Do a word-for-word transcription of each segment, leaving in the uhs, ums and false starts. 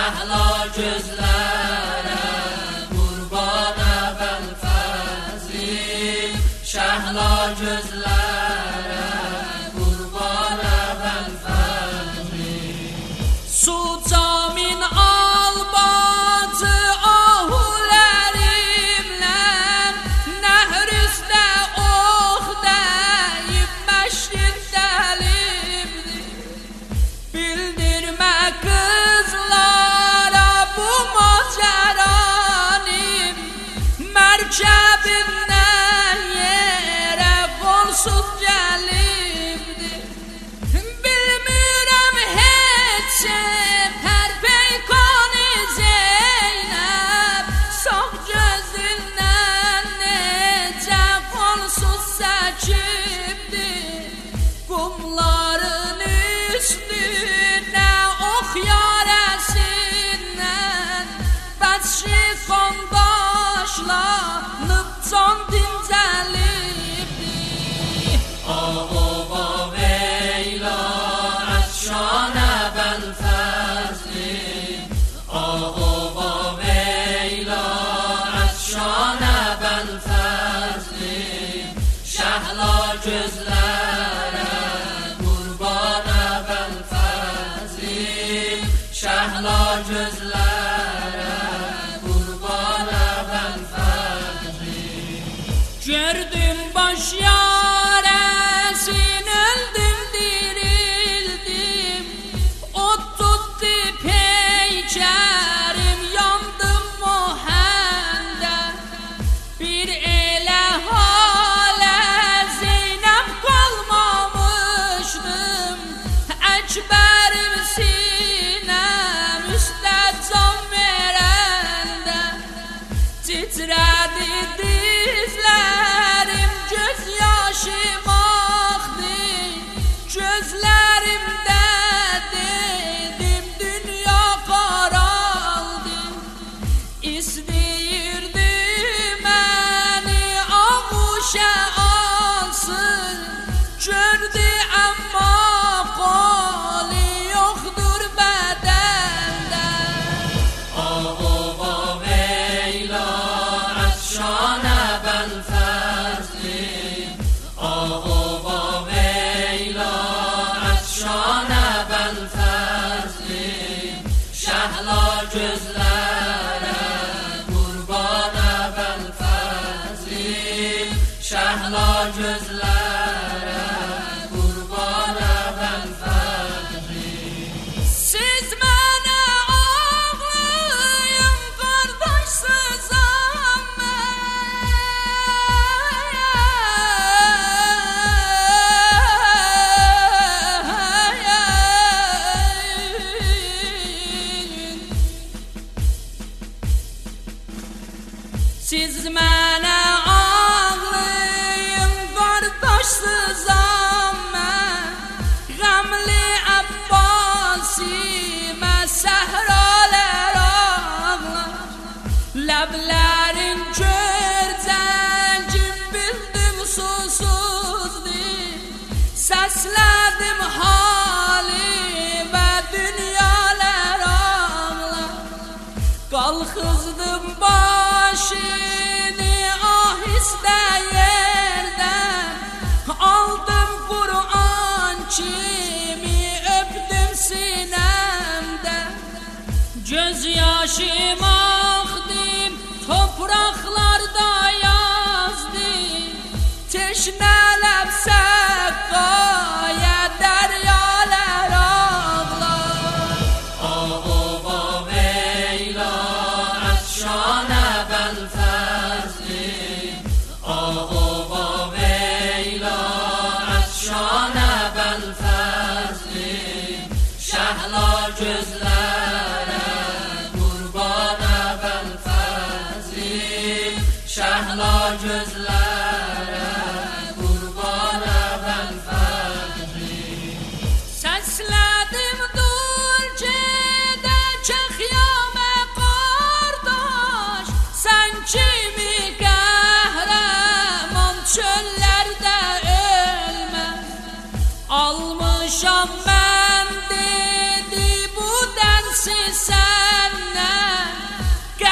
Şehla gözlere kurban evvel fezli, şehla gözlere kurban evvel fezli. Su camin albatı ahulerimle, nehrüzde oh deyip meşrin delimdi. Bildirme kızlara bu maceranim, merkebimden yere kolsuz gelimdi. Bilmirəm heç sefer peykani Zeynep, sağ gözündən necə kolsuz səkibdi. Qumların üstünə ox yarəsindən bədşi qondaşlanıb can dincəlibdi. Ağova veyla əşşan əbəl fəzli, Ağova veyla əşşan əbəl fəzli, şəhla gözlərə kurban əbəl fəzli, şəhla gözlərə kurban əbəl fəzli. Gördüm baş yaresin, öldüm dirildim, ot tuttu peykerim, yandım muhende. Bir ele hale Zeynep kalmamıştım, Ekberim sinem üstte can verende. Titredi dizlerim, gözyaşım aktı, gözlerimde dedim dünya karaldı. İsteyirdi beni ağuşa alsın, gördü ama kolu yoktur bedende. Ağova veyla əşşan əbəl fəzli, Ağova veyla əşşan əbəl fəzli, şəhla gözlərə kurban əbəl fəzli, şəhla gözlərə kurban əbəl fəzli. Siz mənə ağlayın, qardaşsız amma, siz mənə ağlayın, qardaşsız amma, qəmli Abbasimə səhralər ağlar. Ləblərin görcəngim bildim susuzdur, səslədim halimə dünyalar ağlar. Qalxızdım başını ahistə yerdən, aldım Kur'an kimi öpdüm sinemde. Gözyaşım aktı, topraklarda yazdı, teşnelem səqqaya deryalar ağlar. Ağova veyla əşşan əbəl fəzli, Ağova veyla əşşan əbəl fəzli, şəhla gözlərə kurban əbəl fəzli, şəhla gözlərə kurban əbəl fəzli. Səslədim dur gedəcək xiyamə qardaş, sən kimi qəhrəman çöllərdə ölmə. Almışam mən dedi bu dənsi sən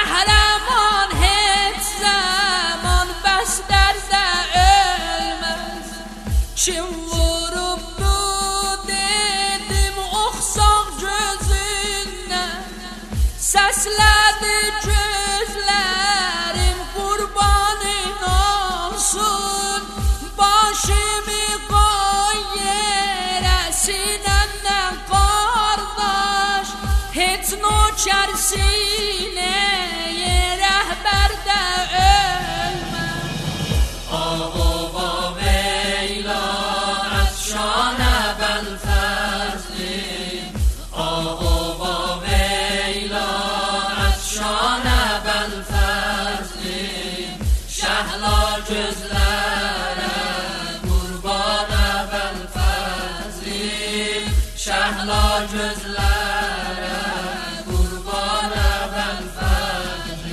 قهرمان هیچ زمان بس درد ölmez. Kim vuruptu dedim oxsaq gözündən, səslədi gözlərim qurbanın olsun. Başımı qoy yerə sinəndən qardaş, heç nökər sinəyə rəhbərdə ölməz. آقا ویلا از شان ابوالفضل، آقا ویلا از شان ابوالفضل، شهلا gözlərə qurban ابوالفضل، شهلا gözlərə qurban ابوالفضل.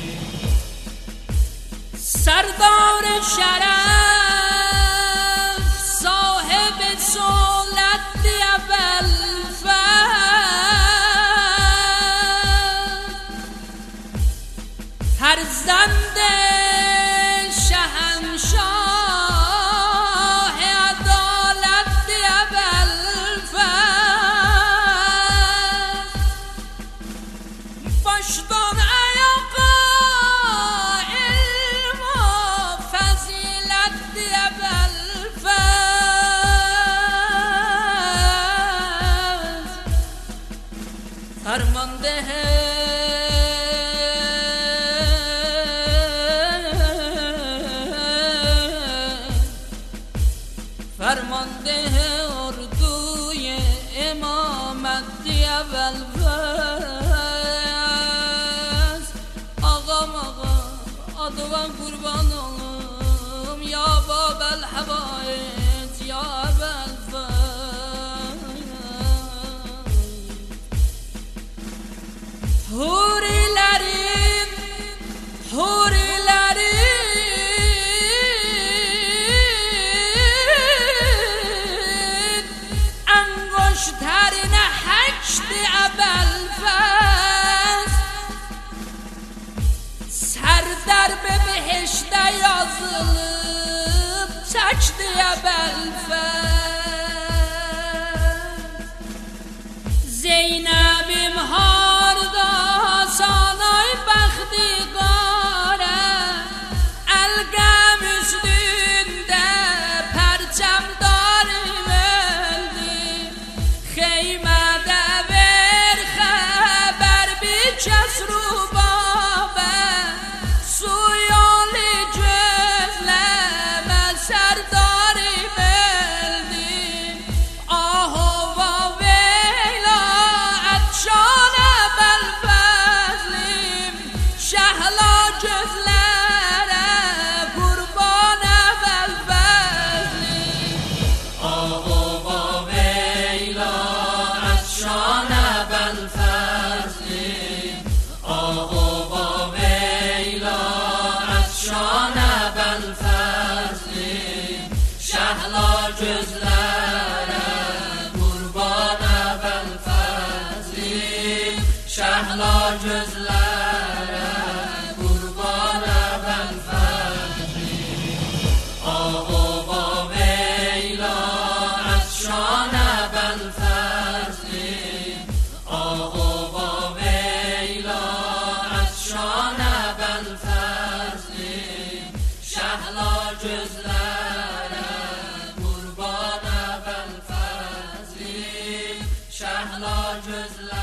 سردار شرف صاحب سلطت ابوالفضل، فرزند شهنشاه عدالت ابوالفضل، başdan ayağa ilm و فضیلت ابوالفضل، فرمانده فرمانده اردوی امامت ابوالفضل. آقام آقا آدوان قربان olum یا باب الحوائج یا ابوالفضل. hurilerin hurilerin انگشترین حشد ابوالفضل، سر در به بهشت yazılıp çəkdi ابوالفضل. Zeynəbim harda sanay bəxti qara, əlqəm üstündə pərçəmdarım öldü. Xeymədə ver xəbər bir kəs rubabə, suyalı gözləmə sərdarım öldü. Ahova veyla ətşan ابوالفضلیم، şəhla gözlərə qurban ابوالفضلیم. آقا ویلا از شان ابوالفضل، آقا ویلا از شان ابوالفضل، شهلا gözlərə qurban ابوالفضل، شهلا gözlərə qurban ابوالفضل. آقا ویلا از شان ابوالفضل، آقا ویلا از شان ابوالفضل، شهلا gözlərə qurban ابوالفضل، شهلا gözlərə